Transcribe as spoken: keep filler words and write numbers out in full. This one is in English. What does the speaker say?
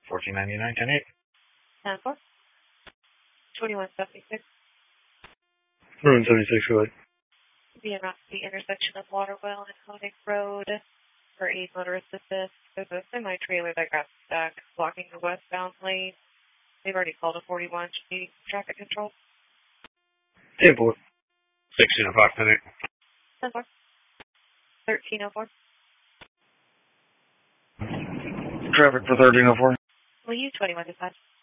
fourteen ninety-nine, ten eight. ten four. twenty-one seventy-six. Room seventy-six, go ahead. Being around the intersection of Waterwell and Honig Road for a motorist assist. There's a semi-trailer that got stuck blocking the westbound lane. They've already called a forty-one. Should be traffic control. ten four. sixteen oh five, ten eight. ten four. thirteen oh four. Traffic for thirteen oh four. Will you twenty-one dispatch?